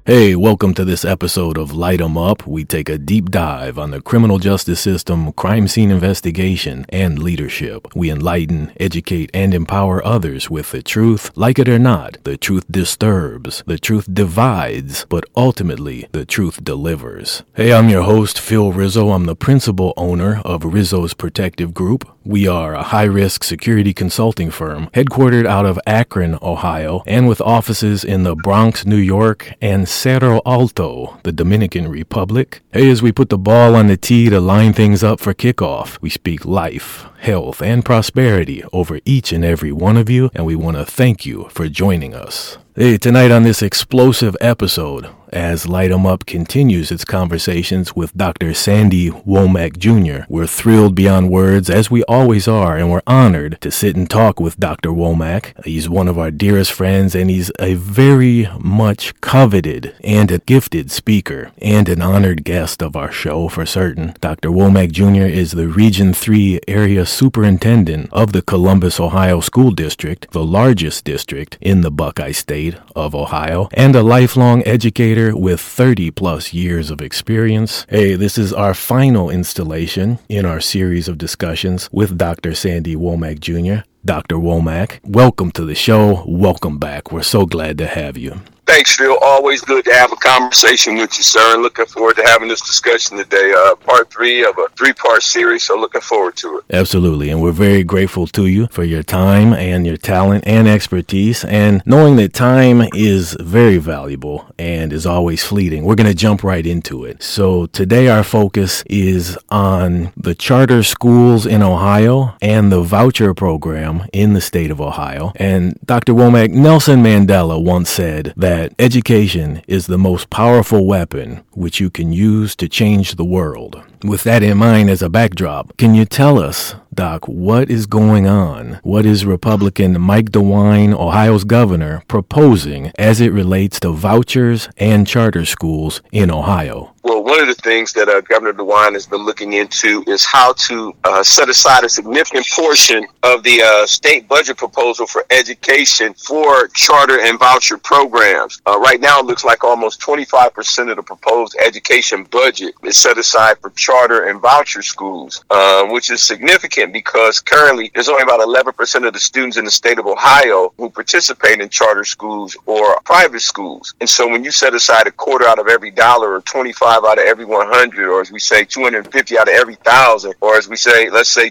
Hey, welcome to this episode of Light 'em Up. We take a deep dive on the criminal justice system, crime scene investigation, and leadership. We enlighten, educate, and empower others with the truth. Like it or not, the truth disturbs, the truth divides, but ultimately, the truth delivers. Hey, I'm your host, Phil Rizzo. I'm the principal owner of Rizzo's Protective Group. We are a high-risk security consulting firm headquartered out of Akron, Ohio, and with offices in the Bronx, New York, and Cerro Alto, the Dominican Republic. Hey, as we put the ball on the tee to line things up for kickoff, we speak life, health, and prosperity over each and every one of you, and we want to thank you for joining us. Hey, tonight on this explosive episode, as Light 'em Up continues its conversations with Dr. Sandy Womack Jr., we're thrilled beyond words, as we always are, and we're honored to sit and talk with Dr. Womack. He's one of our dearest friends, and he's a very much coveted and a gifted speaker, and an honored guest of our show for certain. Dr. Womack Jr. is the Region 3 Area Superintendent of the Columbus, Ohio School District, the largest district in the Buckeye State of Ohio, and a lifelong educator with 30 plus years of experience. Hey, this is our final installation in our series of discussions with Dr. Sandy Womack Jr. Dr. Womack, welcome to the show. Welcome back. We're so glad to have you. Thanks, Phil. Always good to have a conversation with you, sir, and looking forward to having this discussion today. Part 3 of a 3-part series, so looking forward to it. Absolutely, and we're very grateful to you for your time and your talent and expertise, and knowing that time is very valuable and is always fleeting. We're going to jump right into it. So today our focus is on the charter schools in Ohio and the voucher program in the state of Ohio. And Dr. Womack, Nelson Mandela once said that education is the most powerful weapon which you can use to change the world. With that in mind as a backdrop, can you tell us, Doc, what is going on? What is Republican Mike DeWine, Ohio's governor, proposing as it relates to vouchers and charter schools in Ohio? Well, one of the things that Governor DeWine has been looking into is how to set aside a significant portion of the state budget proposal for education for charter and voucher programs. Right now, it looks like almost 25% of the proposed education budget is set aside for charter and voucher schools, which is significant because currently there's only about 11% of the students in the state of Ohio who participate in charter schools or private schools. And so when you set aside a quarter out of every dollar, or 25 out of every 100, or as we say 250 out of every 1,000, or as we say, let's say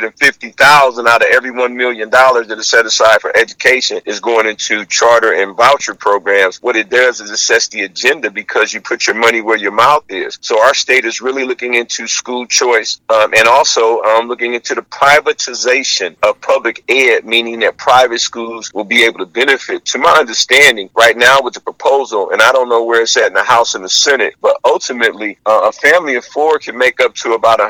250,000 out of every $1 million that is set aside for education is going into charter and voucher programs. What it does is it sets the agenda because you put your money where your mouth is. So our state is really looking into school choice and also looking into the privatization of public ed, meaning that private schools will be able to benefit. To my understanding, right now with the proposal, and I don't know where it's at in the House and the Senate, but ultimately a family of 4 can make up to about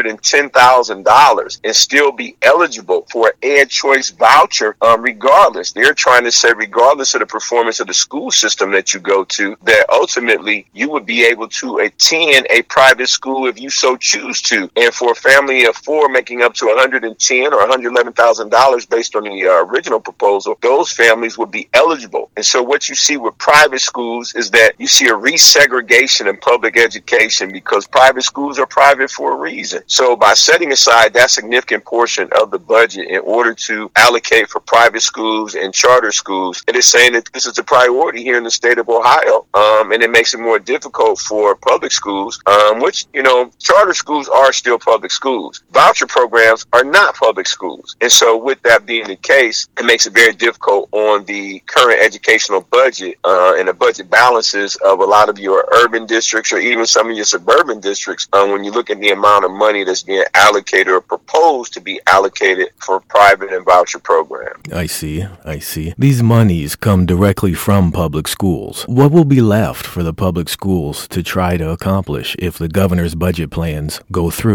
$110,000 and still be eligible for an ed choice voucher regardless. They're trying to say regardless of the performance of the school system that you go to, that ultimately you would be able to attend a private school if you so choose to. And for a family of 4 making up to $110,000 or $111,000 based on the original proposal, those families would be eligible. And so what you see with private schools is that you see a resegregation in public education because private schools are private for a reason. So by setting aside that significant portion of the budget in order to allocate for private schools and charter schools, it is saying that this is a priority here in the state of Ohio, and it makes it more difficult for public schools, which, charter schools are still public schools. Voucher programs are not public schools. And so with that being the case, it makes it very difficult on the current educational budget and the budget balances of a lot of your urban districts or even some of your suburban districts when you look at the amount of money that's being allocated or proposed to be allocated for private and voucher programs. I see. These monies come directly from public schools. What will be left for the public schools to try to accomplish if the governor's budget plans go through?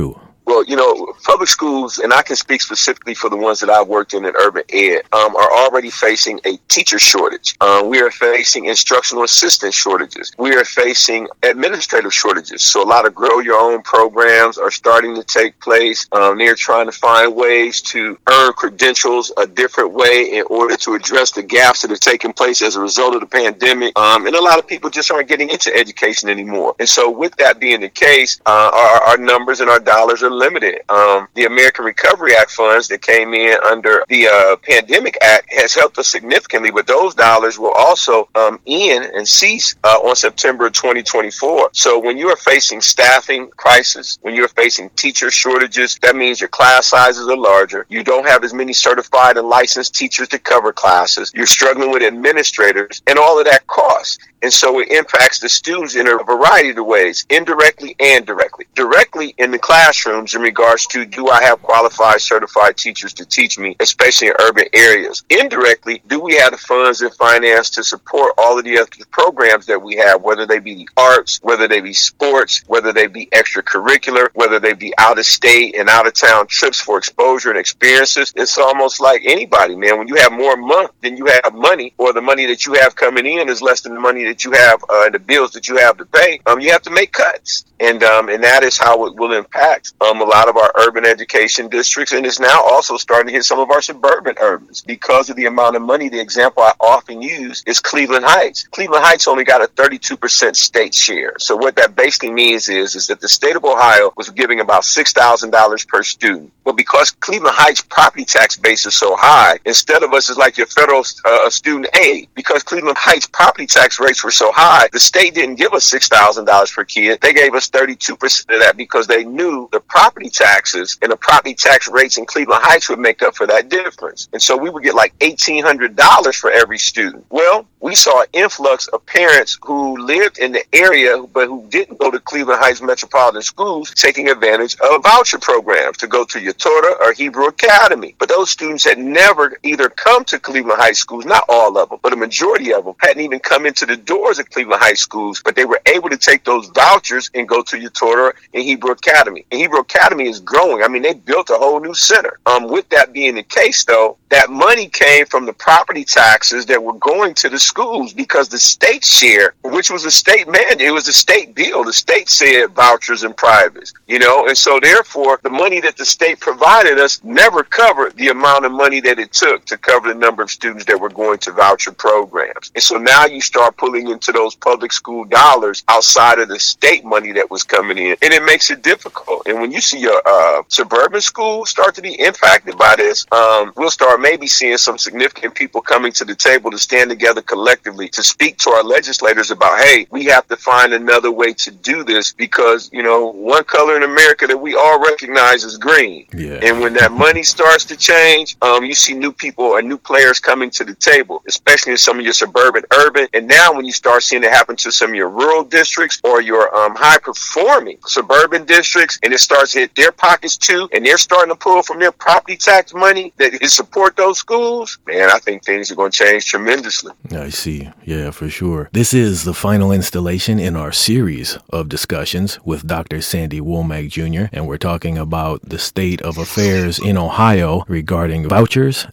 Well, public schools, and I can speak specifically for the ones that I've worked in urban ed, are already facing a teacher shortage. We are facing instructional assistant shortages. We are facing administrative shortages. So a lot of grow your own programs are starting to take place. They're trying to find ways to earn credentials a different way in order to address the gaps that are taking place as a result of the pandemic. And a lot of people just aren't getting into education anymore. And so with that being the case, our numbers and our dollars are limited. The American Recovery Act funds that came in under the Pandemic Act has helped us significantly, but those dollars will also end and cease on September 2024. So when you are facing staffing crisis, when you're facing teacher shortages, that means your class sizes are larger. You don't have as many certified and licensed teachers to cover classes. You're struggling with administrators, and all of that costs. And so it impacts the students in a variety of ways, indirectly and directly. Directly in the classrooms in regards to, do I have qualified, certified teachers to teach me, especially in urban areas? Indirectly, do we have the funds and finance to support all of the other programs that we have, whether they be the arts, whether they be sports, whether they be extracurricular, whether they be out of state and out of town trips for exposure and experiences? It's almost like anybody, man. When you have more month than you have money, or the money that you have coming in is less than the money that you have and the bills that you have to pay, you have to make cuts. And that is how it will impact a lot of our urban education districts. And it's now also starting to hit some of our suburban urbans because of the amount of money. The example I often use is Cleveland Heights. Cleveland Heights only got a 32% state share. So what that basically means is that the state of Ohio was giving about $6,000 per student. But because Cleveland Heights property tax base is so high, instead of us is like your federal student aid, because Cleveland Heights property tax rates were so high, the state didn't give us $6,000 per kid. They gave us 32% of that because they knew the property taxes and the property tax rates in Cleveland Heights would make up for that difference. And so we would get like $1,800 for every student. Well, we saw an influx of parents who lived in the area but who didn't go to Cleveland Heights Metropolitan Schools taking advantage of voucher programs to go to Utorta or Hebrew Academy. But those students had never either come to Cleveland Heights schools, not all of them, but a majority of them hadn't even come into the doors of Cleveland Heights schools, but they were able to take those vouchers and go to Utorta and Hebrew Academy. And Hebrew Academy is growing. I mean, they built a whole new center. With that being the case, though, that money came from the property taxes that were going to the schools because the state share, which was a state mandate, it was a state bill. The state said vouchers and privates, and so therefore the money that the state provided us never covered the amount of money that it took to cover the number of students that were going to voucher programs. And so now you start pulling into those public school dollars outside of the state money that was coming in, and it makes it difficult. And when you see your suburban schools start to be impacted by this, we'll start maybe seeing some significant people coming to the table to stand together collectively to speak to our legislators about, hey, we have to find another way to do this because, one color in America that we all recognize is green. Yeah. And when that money starts to change, you see new people and new players coming to the table, especially in some of your suburban, urban. And now when you start seeing it happen to some of your rural districts or your high-performing suburban districts, and it starts to hit their pockets too, and they're starting to pull from their property tax money that support those schools, man, I think things are going to change tremendously. I see. Yeah, for sure. This is the final installation in our series of discussions with Dr. Sandy Womack Jr., and we're talking about the state of affairs in Ohio regarding vouchers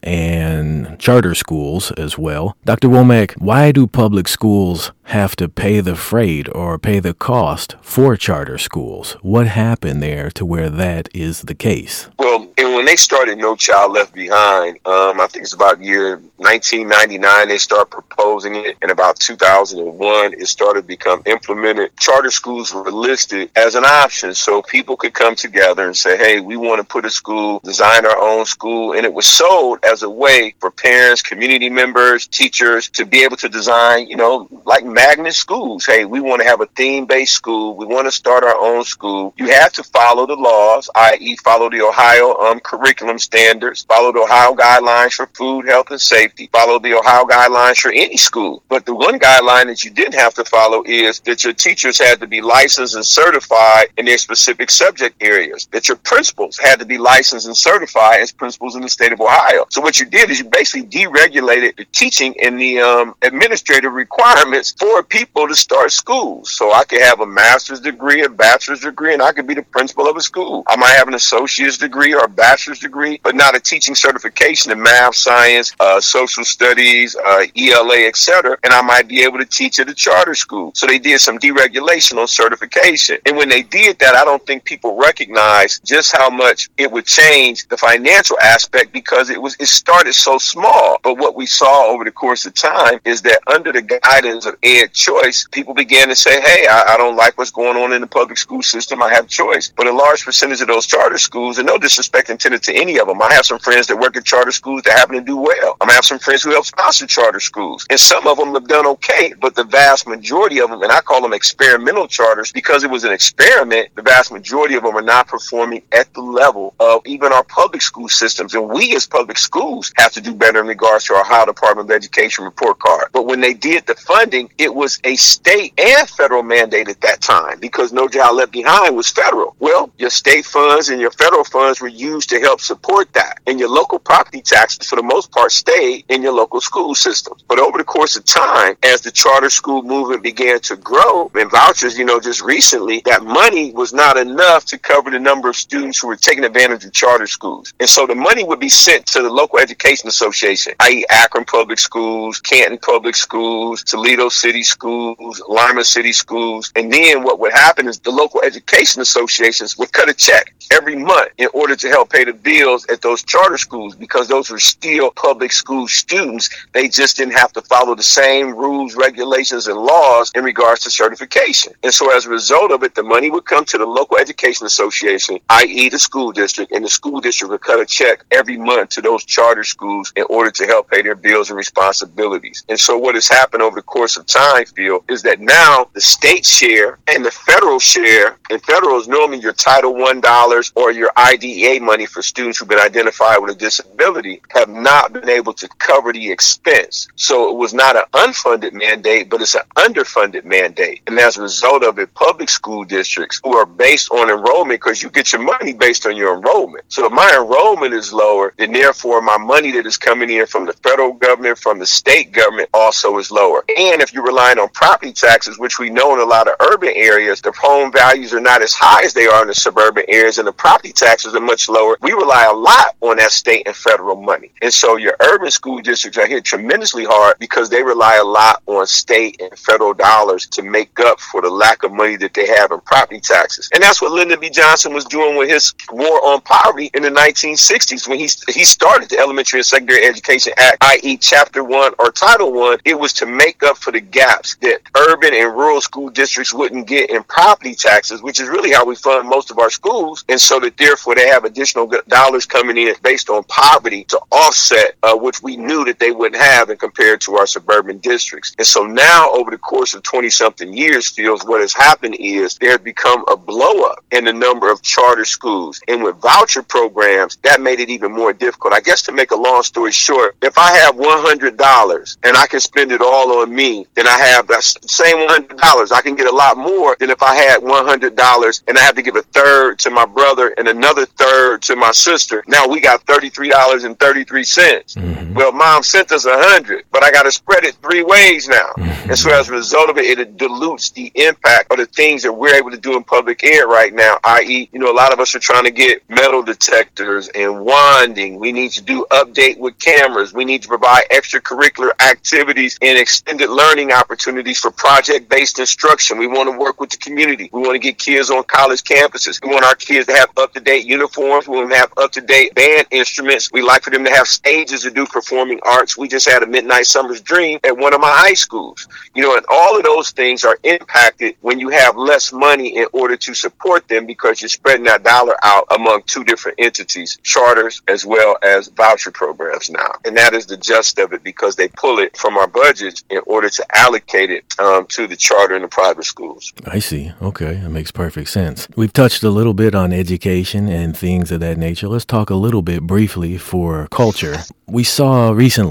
and charter schools as well. Dr. Womack, why do public schools have to pay the freight or pay the cost for charter schools? What happened there to where that is the case? Well, and when they started No Child Left Behind, I think it's about year 1999, they started proposing it. In about 2001, it started to become implemented. Charter schools were listed as an option so people could come together and say, hey, we want to put a school, design our own school. And it was sold as a way for parents, community members, teachers to be able to design, like magnet schools. Hey, we want to have a theme-based school. We want to start our own school. You have to follow the laws, i.e. follow the Ohio curriculum standards, follow the Ohio guidelines for food, health, and safety, follow the Ohio guidelines for any school. But the one guideline that you didn't have to follow is that your teachers had to be licensed and certified in their specific subject areas, that your principals had to be licensed and certified as principals in the state of Ohio. So what you did is you basically deregulated the teaching and the administrative requirements for support people to start schools. So I could have a master's degree, a bachelor's degree, and I could be the principal of a school. I might have an associate's degree or a bachelor's degree, but not a teaching certification in math, science, social studies, ELA, etc. And I might be able to teach at a charter school. So they did some deregulation on certification. And when they did that, I don't think people recognized just how much it would change the financial aspect, because it started so small. But what we saw over the course of time is that under the guidance of Ed Choice, people began to say, hey, I don't like what's going on in the public school system. I have choice. But a large percentage of those charter schools, and no disrespect intended to any of them, I have some friends that work at charter schools that happen to do well. I have some friends who help sponsor charter schools, and some of them have done okay, but the vast majority of them, and I call them experimental charters because it was an experiment, the vast majority of them are not performing at the level of even our public school systems. And we as public schools have to do better in regards to our Ohio Department of Education report card. But when they did the funding, it was a state and federal mandate at that time, because No Child Left Behind was federal. Well, your state funds and your federal funds were used to help support that. And your local property taxes, for the most part, stayed in your local school systems. But over the course of time, as the charter school movement began to grow, and vouchers, just recently, that money was not enough to cover the number of students who were taking advantage of charter schools. And so the money would be sent to the local education association, i.e. Akron Public Schools, Canton Public Schools, Toledo City Schools, Lima City Schools. And then what would happen is the local education associations would cut a check every month in order to help pay the bills at those charter schools, because those were still public school students. They just didn't have to follow the same rules, regulations, and laws in regards to certification. And so as a result of it, the money would come to the local education association, i.e. the school district, and the school district would cut a check every month to those charter schools in order to help pay their bills and responsibilities. And so what has happened over the course of time, Phil, is that now the state share and the federal share, and federal is normally your Title I dollars or your IDEA money for students who've been identified with a disability, have not been able to cover the expense. So it was not an unfunded mandate, but it's an underfunded mandate. And as a result of it, public school districts who are based on enrollment, because you get your money based on your enrollment. So if my enrollment is lower, then therefore my money that is coming in from the federal government, from the state government, also is lower. And if you're relying on property taxes, which we know in a lot of urban areas, the home values are not as high as they are in the suburban areas, and the property taxes are much lower. We rely a lot on that state and federal money. And so your urban school districts are hit tremendously hard because they rely a lot on state and federal dollars to make up for the lack of money that they have in property taxes. And that's what Lyndon B. Johnson was doing with his war on poverty in the 1960s when he started the Elementary and Secondary Education Act, i.e. Chapter 1 or Title 1. It was to make up for the gaps that urban and rural school districts wouldn't get in property taxes, which is really how we fund most of our schools. And so that therefore they have additional dollars coming in based on poverty to offset which we knew that they wouldn't have in compared to our suburban districts. And so now over the course of 20-something years, feels what has happened is there has become a blow up in the number of charter schools. And with voucher programs, that made it even more difficult. I guess to make a long story short, if I have $100 and I can spend it all on me, then I have that same $100. I can get a lot more than if I had $100 and I have to give a third to my brother and another third to my sister. Now we got $33.33. Mm-hmm. Well, mom sent us $100, but I got to spread it 3 ways now. Mm-hmm. And so as a result of it, it dilutes the impact of the things that we're able to do in public ed right now, i.e., a lot of us are trying to get metal detectors and wanding. We need to do update with cameras. We need to provide extracurricular activities and extended learning opportunities for project-based instruction. We want to work with the community. We want to get kids on college campuses. We want our kids to have up-to-date uniforms. We want to have up-to-date band instruments. We like for them to have stages to do performing arts. We just had a Midnight Summer's Dream at one of my high schools. And all of those things are impacted when you have less money in order to support them, because you're spreading that dollar out among 2 different entities, charters as well as voucher programs now. And that is the gist of it, because they pull it from our budgets in order to allocate it to the charter and the private schools. I see. Okay. That makes perfect sense. We've touched a little bit on education and things of that nature. Let's talk a little bit briefly for culture. We saw recently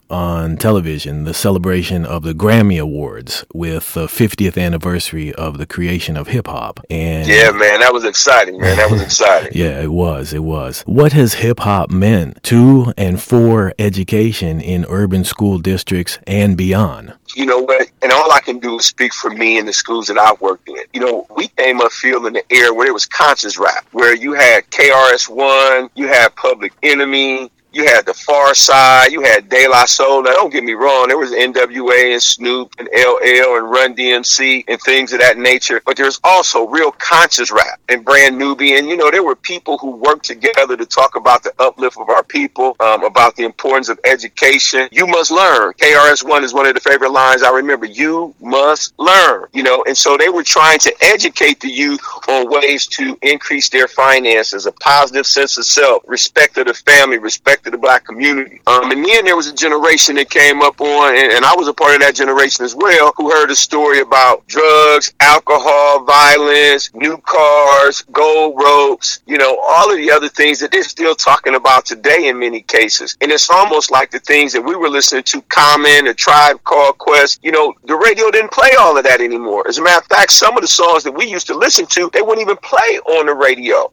on television the celebration of the Grammy Awards with the 50th anniversary of the creation of hip hop. And yeah, man, that was exciting, man. That was exciting. Yeah, it was. What has hip hop meant to and for education in urban school districts and beyond? You know what? And all I can do is speak for me and the schools that I've worked in. You know, we came up feeling the air where it was conscious rap, where you had KRS-One, you had Public Enemy, you had the Far Side, you had De La Soul. Now, don't get me wrong, there was NWA and Snoop and LL and Run DMC and things of that nature. But there's also real conscious rap and Brand Nubian. You know, there were people who worked together to talk about the uplift of our people, about the importance of education. You must learn. KRS-One is one of the favorite lines I remember. You must learn. You know, and so they were trying to educate the youth on ways to increase their finances, a positive sense of self, respect of the family, respect to the black community. And then there was a generation that came up on, and I was a part of that generation as well, who heard a story about drugs, alcohol, violence, new cars, gold ropes, you know, all of the other things that they're still talking about today in many cases. And it's almost like the things that we were listening to, Common, A Tribe Called Quest, you know, the radio didn't play all of that anymore. As a matter of fact, some of the songs that we used to listen to, they wouldn't even play on the radio.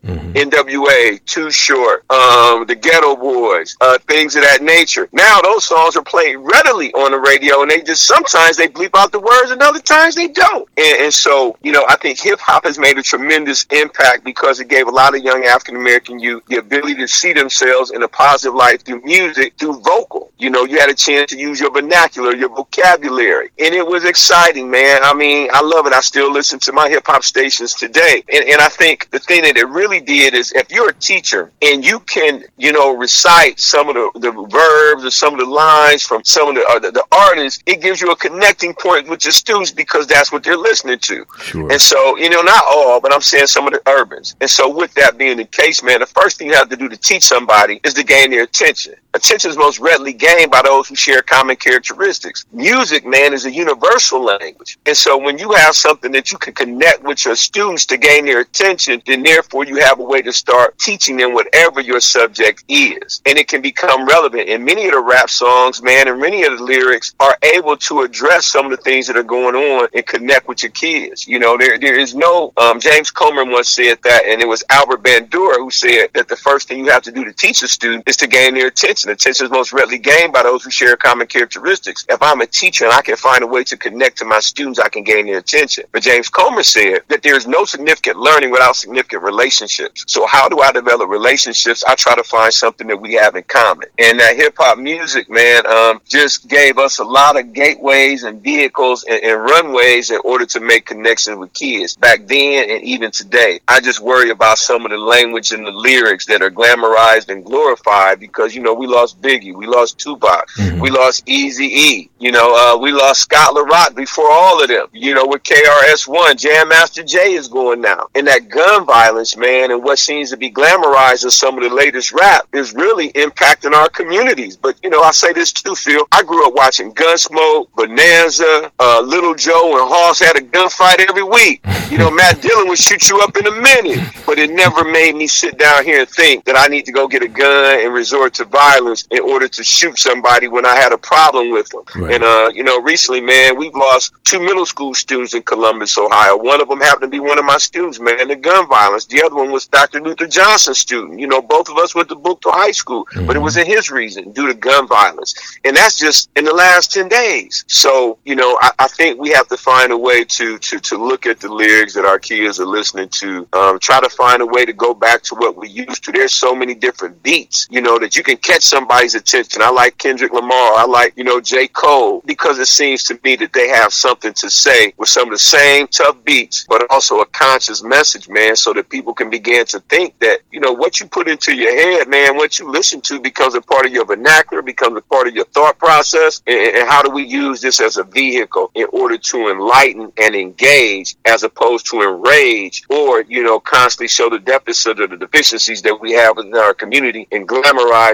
NWA, Too Short, the Ghetto Boys, things of that nature. Now those songs are played readily on the radio, and they just sometimes they bleep out the words, and other times they don't. And so, you know, I think hip hop has made a tremendous impact because it gave a lot of young African American youth the ability to see themselves in a positive light through music, through vocal. You know, you had a chance to use your vernacular, your vocabulary, and it was exciting, man. I mean, I love it. I still listen to my hip hop stations today, and I think the thing that it really did is if you're a teacher and you can, you know, recite some of the verbs or some of the lines from some of the artists, it gives you a connecting point with your students because that's what they're listening to. Sure. And so, you know, not all, but I'm saying some of the urbans. And so with that being the case, man, the first thing you have to do to teach somebody is to gain their attention. Attention is most readily gained by those who share common characteristics. Music, man, is a universal language. And so when you have something that you can connect with your students to gain their attention, then therefore you have a way to start teaching them whatever your subject is. And it can become relevant. And many of the rap songs, man, and many of the lyrics are able to address some of the things that are going on and connect with your kids. You know, there is no, James Comer once said that, and it was Albert Bandura who said that the first thing you have to do to teach a student is to gain their attention. Attention is most readily gained by those who share common characteristics. If I'm a teacher and I can find a way to connect to my students, I can gain their attention. But James Comer said that there is no significant learning without significant relationships. So how do I develop relationships? I try to find something that we have in common. And that hip hop music, man, just gave us a lot of gateways and vehicles and runways in order to make connections with kids back then and even today. I just worry about some of the language and the lyrics that are glamorized and glorified because, you know, we lost Biggie, we lost Tupac, we lost Eazy-E, you know, we lost Scott LaRock before all of them, you know, with KRS-One, Jam Master Jay is going now. And that gun violence, man, and what seems to be glamorized in some of the latest rap is really impacting our communities. But, you know, I say this too, Phil, I grew up watching Gunsmoke, Bonanza, Little Joe and Hoss had a gunfight every week. You know, Matt Dillon would shoot you up in a minute, but it never made me sit down here and think that I need to go get a gun and resort to violence in order to shoot somebody when I had a problem with them. Right. And, you know, recently, man, we've lost 2 middle school students in Columbus, Ohio. One of them happened to be one of my students, man, the gun violence. The other one was Dr. Luther Johnson's student. You know, both of us went to Bookto High School, but it was in his reason due to gun violence. And that's just in the last 10 days. So, you know, I think we have to find a way to look at the lyrics that our kids are listening to, try to find a way to go back to what we used to. There's so many different beats, you know, that you can catch somebody's attention. I like Kendrick Lamar. I like, you know, J. Cole, because it seems to me that they have something to say with some of the same tough beats, but also a conscious message, man, so that people can begin to think that, you know, what you put into your head, man, what you listen to becomes a part of your vernacular, becomes a part of your thought process. And how do we use this as a vehicle in order to enlighten and engage as opposed to enrage or, you know, constantly show the deficit or the deficiencies that we have in our community and glamorizing things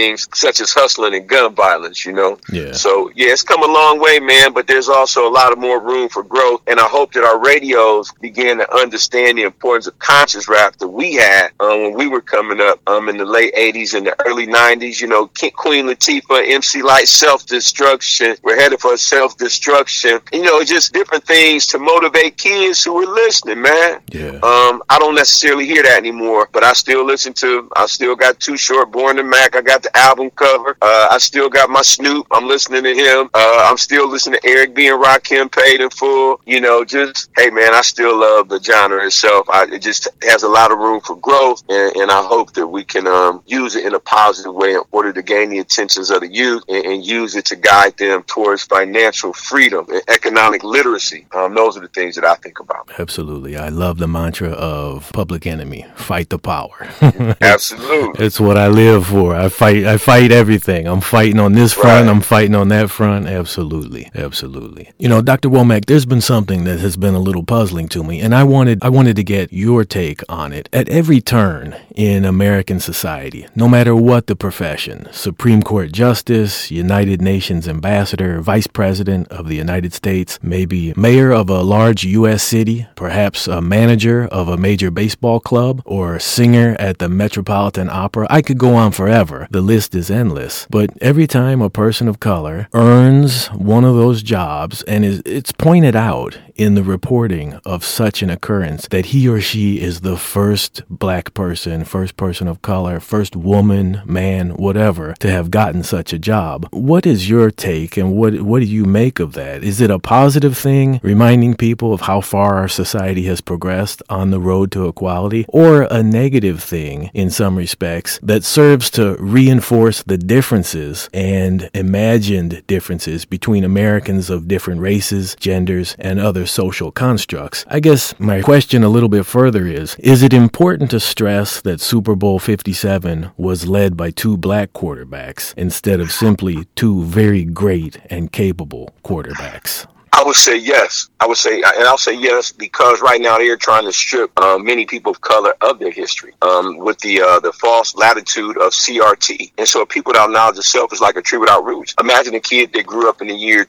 things such as hustling and gun violence, Yeah. So, yeah, it's come a long way, man, but there's also a lot of more room for growth. And I hope that our radios begin to understand the importance of conscious rap that we had when we were coming up in the late 80s and the early 90s. Queen Latifah, MC Lyte, self-destruction. We're headed for self-destruction. Just different things to motivate kids who are listening, man. Yeah. I don't necessarily hear that anymore, but I still got Too Short, Born to Mac. I got the album cover. I still got my Snoop. I'm listening to him. I'm still listening to Eric B. and Rakim, Paid in Full. Hey, man, I still love the genre itself. It just has a lot of room for growth, and I hope that we can use it in a positive way in order to gain the attentions of the youth and use it to guide them towards financial freedom and economic literacy. Those are the things that I think about. Absolutely. I love the mantra of Public Enemy, fight the power. Absolutely. It's what I live for. I fight everything. I'm fighting on this front. I'm fighting on that front. Absolutely. Absolutely. Dr. Womack, there's been something that has been a little puzzling to me, and I wanted to get your take on it. At every turn in American society, no matter what the profession, Supreme Court Justice, United Nations Ambassador, Vice President of the United States, maybe mayor of a large U.S. city, perhaps a manager of a major baseball club, or singer at the Metropolitan Opera. I could go on forever. The list is endless. But every time a person of color earns one of those jobs, and it's pointed out in the reporting of such an occurrence that he or she is the first black person, first person of color, first woman, man, whatever, to have gotten such a job. What is your take, and what do you make of that? Is it a positive thing, reminding people of how far our society has progressed on the road to equality, or a negative thing in some respects that serves to reinforce the differences and imagined differences between Americans of different races, genders, and other social constructs? I guess my question a little bit further is it important to stress that Super Bowl 57 was led by two black quarterbacks instead of simply two very great and capable quarterbacks? I would say yes. I'll say yes because right now they're trying to strip many people of color of their history with the false latitude of CRT. And so people without knowledge of self is like a tree without roots. Imagine a kid that grew up in the year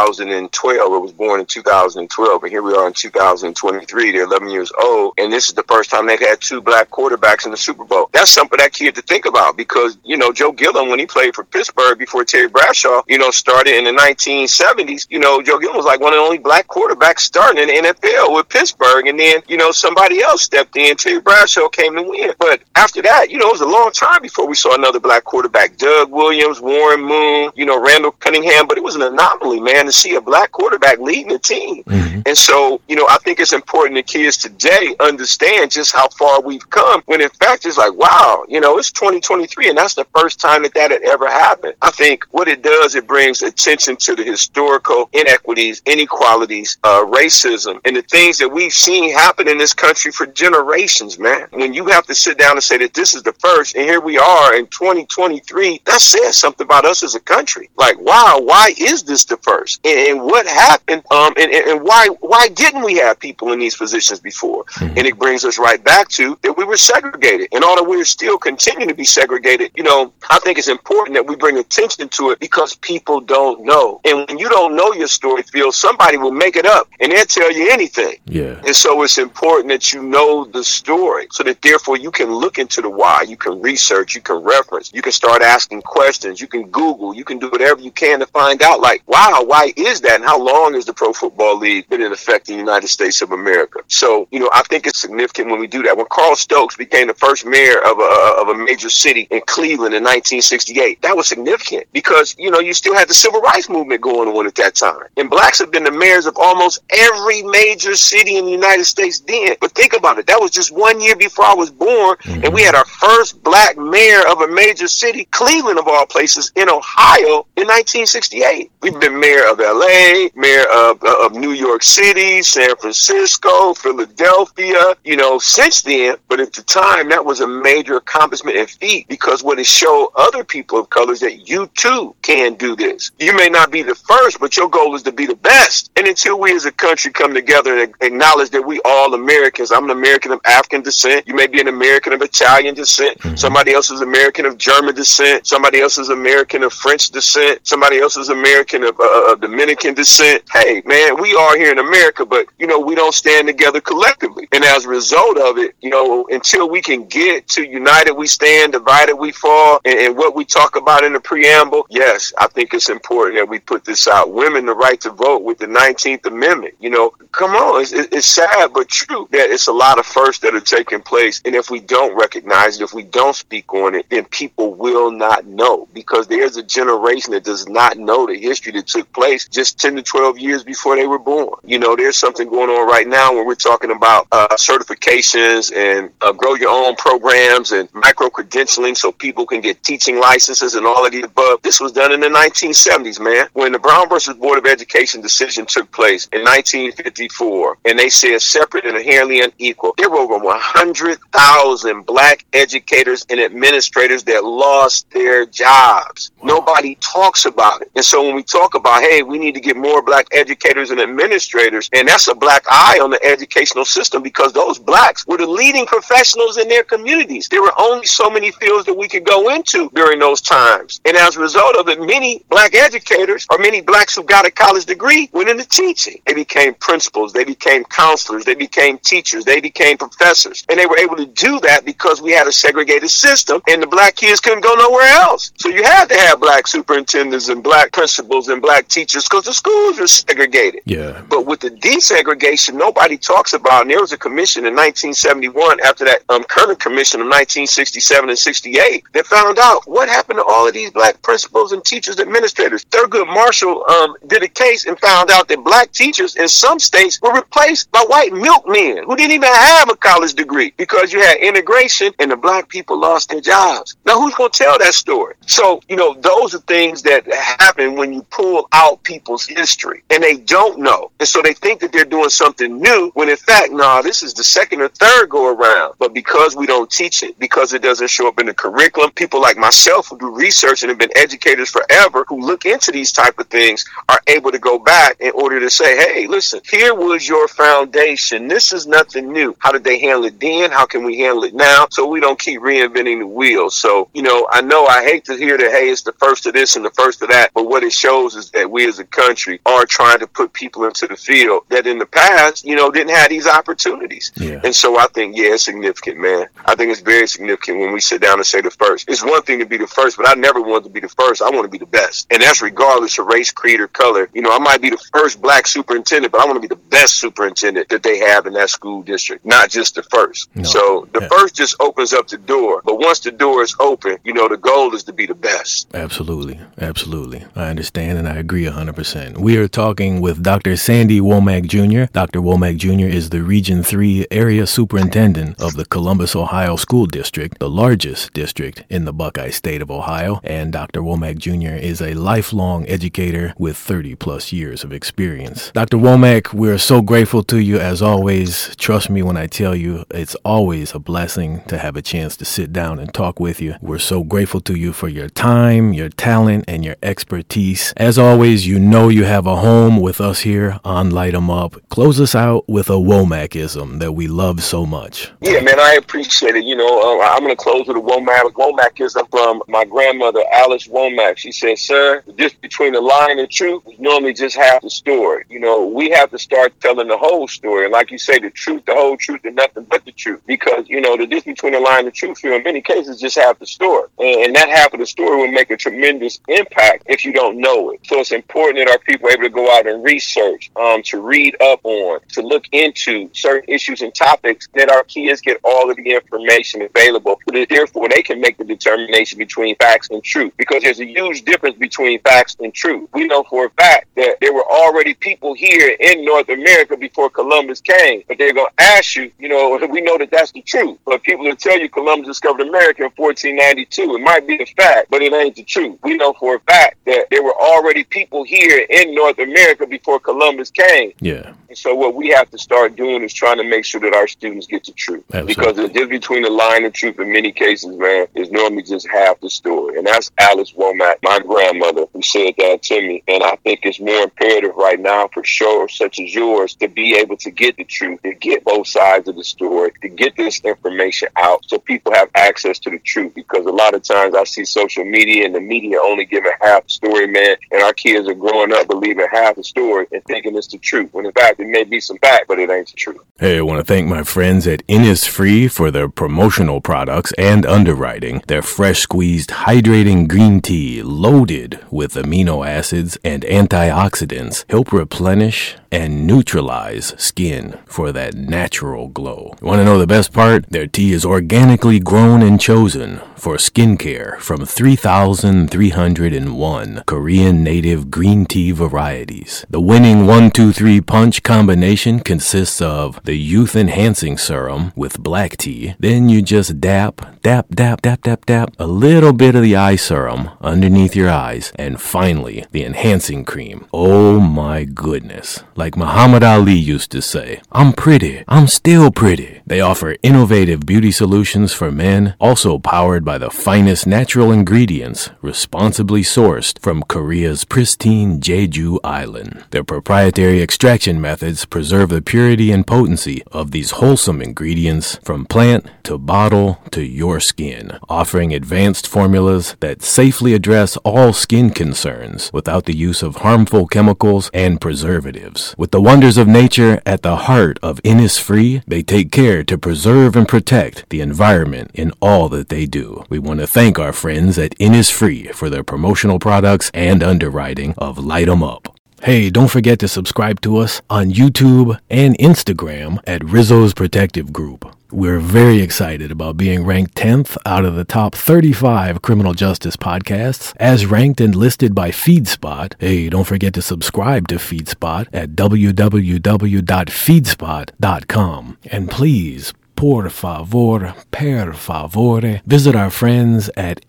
2012 or was born in 2012, and here we are in 2023. They're 11 years old, and this is the first time they've had two black quarterbacks in the Super Bowl. That's something for that kid to think about because, Joe Gilliam, when he played for Pittsburgh before Terry Bradshaw, started in the 1970s, Joe Gilliam was like one of the only black quarterbacks starting in the NFL with Pittsburgh. And then, somebody else stepped in. Terry Bradshaw came to win. But after that, it was a long time before we saw another black quarterback. Doug Williams, Warren Moon, Randall Cunningham. But it was an anomaly, man, to see a black quarterback leading the team. Mm-hmm. And so, I think it's important that kids today understand just how far we've come when in fact it's like, wow, it's 2023 and that's the first time that had ever happened. I think what it does, it brings attention to the historical inequities, inequalities, racism, and the things that we've seen happen in this country for generations, man. When you have to sit down and say that this is the first, and here we are in 2023, that says something about us as a country. Like, wow, why is this the first? And what happened? And why didn't we have people in these positions before? Mm-hmm. And it brings us right back to that we were segregated. And although we're still continuing to be segregated, I think it's important that we bring attention to it because people don't know. And when you don't know your story, Phil, somebody will make it up and they'll tell you anything. Yeah. And so it's important that you know the story so that therefore you can look into the why, you can research, you can reference, you can start asking questions, you can Google, you can do whatever you can to find out like, wow, why is that? And how long has the Pro Football League been in effect in the United States of America? So, I think it's significant when we do that. When Carl Stokes became the first mayor of a major city in Cleveland in 1968, that was significant because, you still had the civil rights movement going on at that time. And blacks have been the mayors of almost every major city in the United States then. But think about it. That was just 1 year before I was born. Mm-hmm. And we had our first black mayor of a major city, Cleveland of all places, in Ohio in 1968. We've been mayor of LA, mayor of New York City, San Francisco, Philadelphia, since then. But at the time, that was a major accomplishment and feat because what it showed other people of color is that you too can do this. You may not be the first, but your goal is to be the best. And until we as a country come together and acknowledge that we all Americans, I'm an American of African descent. You may be an American of Italian descent. Somebody else is American of German descent. Somebody else is American of French descent. Somebody else is American of Dominican descent. Hey, man, we are here in America, but, we don't stand together collectively. And as a result of it, until we can get to united we stand, divided we fall, and what we talk about in the preamble, yes, I think it's important that we put this out. Women, the right to vote with the 19th Amendment. Come on, it's sad but true that it's a lot of firsts that are taking place. And if we don't recognize it, if we don't speak on it, then people will not know, because there's a generation that does not know the history that took place just 10 to 12 years before they were born. There's something going on right now when we're talking about certifications and grow your own programs and micro-credentialing so people can get teaching licenses and all of the above. This was done in the 1970s, man. When the Brown versus Board of Education decision took place in 1954, and they said separate and inherently unequal, there were over 100,000 black educators and administrators that lost their jobs. Nobody talks about it. And so when we talk about, hey, we need to get more black educators and administrators, and that's a black eye on the educational system, because those blacks were the leading professionals in their communities. There were only so many fields that we could go into during those times. And as a result of it, many black educators, or many blacks who got a college degree, went into teaching. They became principals, they became counselors, they became teachers, they became professors. And they were able to do that because we had a segregated system and the black kids couldn't go nowhere else. So you had to have black superintendents and black principals and black teachers because the schools were segregated. Yeah. But with the desegregation, nobody talks about, and there was a commission in 1971 after that Kerner Commission of 1967 and 68 that found out what happened to all of these black principals and teachers, administrators. Thurgood Marshall did a case and found out that black teachers in some states were replaced by white milkmen who didn't even have a college degree because you had integration and the black people lost their jobs. Now, who's going to tell that story? So, those are things that happen when you pull out people's history and they don't know. And so they think that they're doing something new when in fact, this is the second or third go around. But because we don't teach it, because it doesn't show up in the curriculum, people like myself who do research and have been educators forever, who look into these type of things, are able to go back in order to say, hey, listen, here was your foundation. This is nothing new. How did they handle it then? How can we handle it now? So we don't keep reinventing the wheel. So, I hate to hear that, hey, it's the first of this and the first of that. But what it shows is that we as a country are trying to put people into the field that in the past, didn't have these opportunities. Yeah. And so I think, it's significant, man. I think it's very significant when we sit down and say the first. It's one thing to be the first, but I never want to be the first. I want to be the best. And that's regardless of race, creed, or color. I might be the first black superintendent, but I want to be the best superintendent that they have in that school district, not just the first. No. So the first just opens up the door. But once the door is open, the goal is to be the best. Absolutely. Absolutely. I understand and I agree 100%. We are talking with Dr. Sandy Womack Jr. Dr. Womack Jr. is the Region 3 Area Superintendent of the Columbus, Ohio School District, the largest district in the Buckeye State of Ohio. And Dr. Womack Jr. is a lifelong educator with 30 plus years of experience. Dr. Womack, we're so grateful to you as always. Trust me when I tell you, it's always a blessing to have a chance to sit down and talk with you. We're so grateful to you for your time, your talent, and your expertise. As always, you have a home with us here on Light 'em Up. Close us out with a Womackism that we love so much. Yeah, man, I appreciate it. I'm going to close with a Womackism from my grandmother, Alice Womack. She said, sir, just between the lie and the truth is normally just half the story. We have to start telling the whole story. And like you say, the truth, the whole truth, and nothing but the truth. Because, the difference between the lie and the truth here in many cases just half the story. And that half of the story will make a tremendous impact if you don't know it. So it's important that our people are able to go out and research, to read up on, to look into certain issues and topics, that our kids get all of the information available, so that therefore they can make the determination between facts and truth. Because there's a huge difference between facts and truth. We know for a fact that there were already people here in North America before Columbus came, but they're going to ask you, we know that that's the truth. But people will tell you Columbus discovered America in 1492. It might be a fact, but it ain't the truth. We know for a fact that there were already people here in North America before Columbus came. Yeah. And so what we have to start doing is trying to make sure that our students get the truth. Absolutely. Because the difference between the lie and the truth in many cases, man, is normally just half the story. And that's Alice Womack, my grandmother, who said that to me. And I think it's more important imperative right now for shows such as yours to be able to get the truth, to get both sides of the story, to get this information out so people have access to the truth. Because a lot of times I see social media and the media only giving half the story, man, and our kids are growing up believing half the story and thinking it's the truth, when in fact it may be some fact, but it ain't the truth. Hey, I want to thank my friends at Innisfree for their promotional products and underwriting. Their fresh squeezed hydrating green tea loaded with amino acids and antioxidants help replenish and neutralize skin for that natural glow. You want to know the best part? Their tea is organically grown and chosen for skincare from 3,301 Korean native green tea varieties. The winning 1-2-3 punch combination consists of the youth enhancing serum with black tea. Then you just dap a little bit of the eye serum underneath your eyes, and finally the enhancing cream. Oh my goodness. Like Muhammad Ali used to say, I'm pretty, I'm still pretty. They offer innovative beauty solutions for men, also powered by the finest natural ingredients responsibly sourced from Korea's pristine Jeju Island. Their proprietary extraction methods preserve the purity and potency of these wholesome ingredients from plant to bottle to your skin, offering advanced formulas that safely address all skin concerns without the use of harmful chemicals and preservatives. With the wonders of nature at the heart of Innisfree, they take care to preserve and protect the environment in all that they do. We want to thank our friends at Innisfree for their promotional products and underwriting of Light 'em Up. Hey, don't forget to subscribe to us on YouTube and Instagram at Rizzo's Protective Group. We're very excited about being ranked 10th out of the top 35 criminal justice podcasts, as ranked and listed by FeedSpot. Hey, don't forget to subscribe to FeedSpot at www.feedspot.com. And please, por favor, per favore, visit our friends at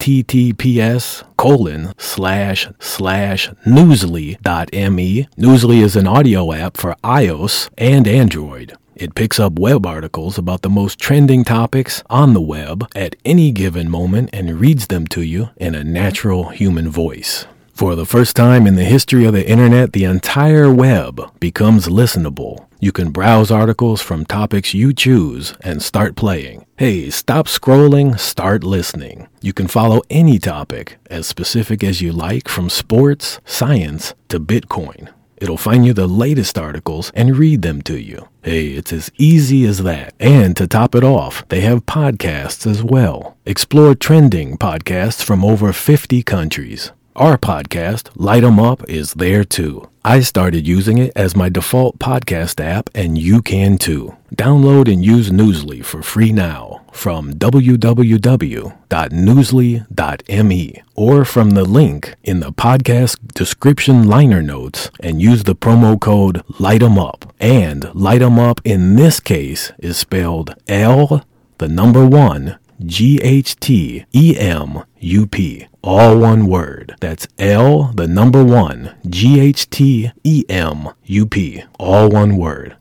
https://newsly.me. Newsly is an audio app for iOS and Android. It picks up web articles about the most trending topics on the web at any given moment and reads them to you in a natural human voice. For the first time in the history of the internet, the entire web becomes listenable. You can browse articles from topics you choose and start playing. Hey, stop scrolling, start listening. You can follow any topic, as specific as you like, from sports, science, to Bitcoin. It'll find you the latest articles and read them to you. Hey, it's as easy as that. And to top it off, they have podcasts as well. Explore trending podcasts from over 50 countries. Our podcast, Light 'em Up, is there too. I started using it as my default podcast app, and you can too. Download and use Newsly for free now from www.newsly.me or from the link in the podcast description liner notes, and use the promo code LIGHTEMUP. And Light 'em Up in this case is spelled L, the number 1, GHTEMUP. All one word. That's L, the number 1, GHTEMUP. All one word.